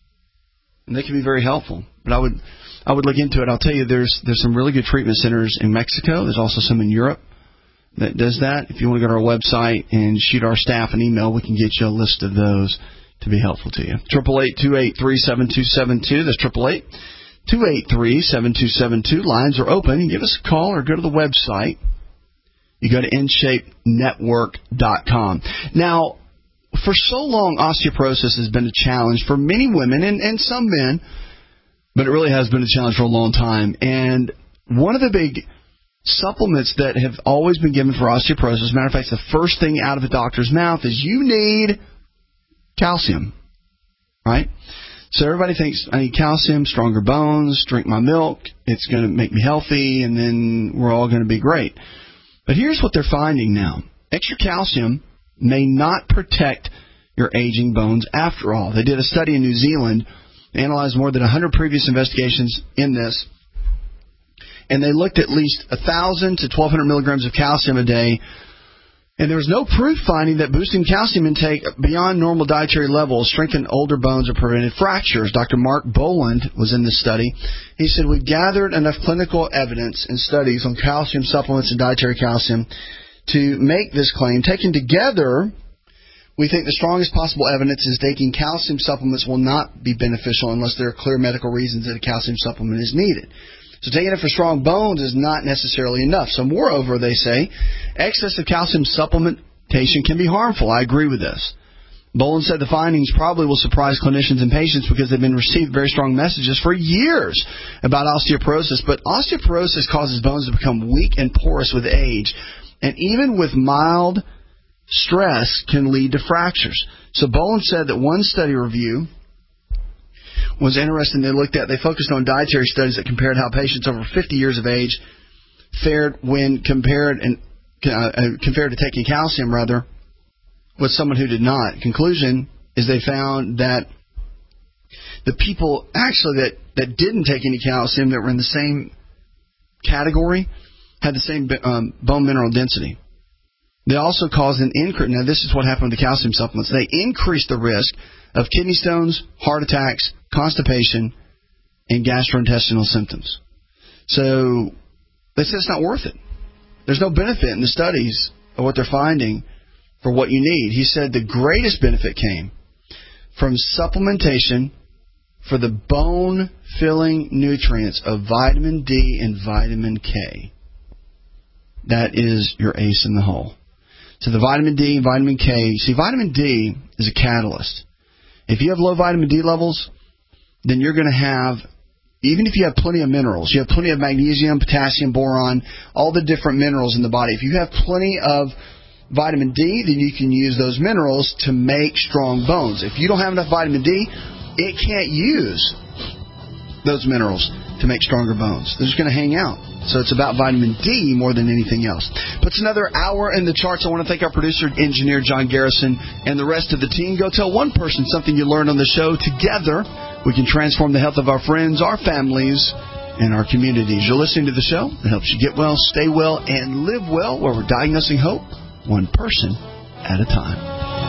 and they can be very helpful. But I would I would look into it. I'll tell you, there's there's some really good treatment centers in Mexico. There's also some in Europe that does that. If you want to go to our website and shoot our staff an email, we can get you a list of those to be helpful to you. Triple eight two eight three seven two seven two. That's triple eight two eight three seven two seven two. Lines are open. You give us a call or go to the website. You go to in shape network dot com. Now, for so long, osteoporosis has been a challenge for many women and, and some men, but it really has been a challenge for a long time. And one of the big supplements that have always been given for osteoporosis, as a matter of fact, the first thing out of a doctor's mouth is you need calcium, right? So everybody thinks, I need calcium, stronger bones, drink my milk, it's going to make me healthy, and then we're all going to be great. But here's what they're finding now. Extra calcium may not protect your aging bones after all. They did a study in New Zealand, analyzed more than one hundred previous investigations in this, and they looked at least one thousand to twelve hundred milligrams of calcium a day, and there was no proof finding that boosting calcium intake beyond normal dietary levels strengthened older bones or prevented fractures. Doctor Mark Boland was in this study. He said, we gathered enough clinical evidence and studies on calcium supplements and dietary calcium to make this claim. Taken together, we think the strongest possible evidence is taking calcium supplements will not be beneficial unless there are clear medical reasons that a calcium supplement is needed. So taking it for strong bones is not necessarily enough. So moreover, they say, excessive calcium supplementation can be harmful. I agree with this. Boland said the findings probably will surprise clinicians and patients because they've been received very strong messages for years about osteoporosis. But osteoporosis causes bones to become weak and porous with age, and even with mild stress can lead to fractures. So Boland said that one study review was interesting. They looked at, they focused on dietary studies that compared how patients over fifty years of age fared when compared and uh, compared to taking calcium, rather, with someone who did not. Conclusion is they found that the people actually that, that didn't take any calcium, that were in the same category, had the same um, bone mineral density. They also caused an increase. Now, this is what happened with the calcium supplements. They increased the risk of kidney stones, heart attacks, constipation, and gastrointestinal symptoms. So they said it's not worth it. There's no benefit in the studies of what they're finding for what you need. He said the greatest benefit came from supplementation for the bone-filling nutrients of vitamin D and vitamin K. That is your ace in the hole. So the vitamin D and vitamin K, see, vitamin D is a catalyst. If you have low vitamin D levels, then you're going to have, even if you have plenty of minerals, you have plenty of magnesium, potassium, boron, all the different minerals in the body. If you have plenty of vitamin D, then you can use those minerals to make strong bones. If you don't have enough vitamin D, it can't use those minerals to make stronger bones. They're just going to hang out. So it's about vitamin D more than anything else. Puts another hour in the charts. I want to thank our producer, engineer John Garrison, and the rest of the team. Go tell one person something you learned on the show. Together, we can transform the health of our friends, our families, and our communities. You're listening to the show that helps you get well, stay well, and live well, where we're diagnosing hope one person at a time.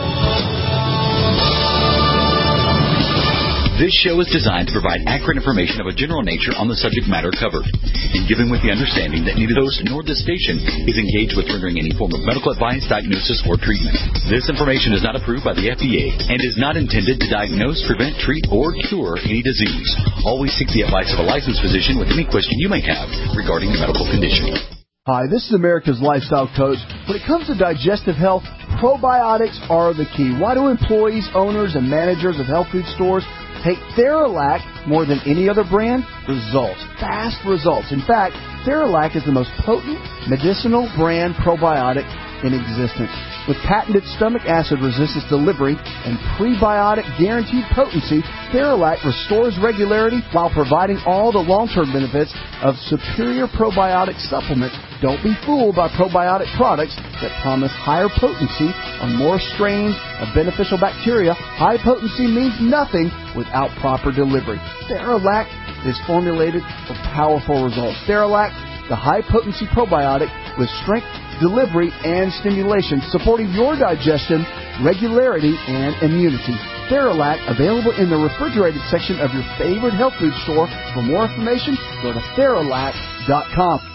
This show is designed to provide accurate information of a general nature on the subject matter covered, and given with the understanding that neither host nor this station is engaged with rendering any form of medical advice, diagnosis, or treatment. This information is not approved by the F D A and is not intended to diagnose, prevent, treat, or cure any disease. Always seek the advice of a licensed physician with any question you may have regarding a medical condition. Hi, this is America's Lifestyle Coach. When it comes to digestive health, probiotics are the key. Why do employees, owners, and managers of health food stores take Theralac more than any other brand? Results. Fast results. In fact, Theralac is the most potent medicinal brand probiotic in existence. With patented stomach acid resistance delivery and prebiotic guaranteed potency, Theralac restores regularity while providing all the long-term benefits of superior probiotic supplements. Don't be fooled by probiotic products that promise higher potency on more strains of beneficial bacteria. High potency means nothing without proper delivery. Theralac is formulated for powerful results. Theralac, the high-potency probiotic with strength, delivery, and stimulation, supporting your digestion, regularity, and immunity. Theralac, available in the refrigerated section of your favorite health food store. For more information, go to Theralac dot com.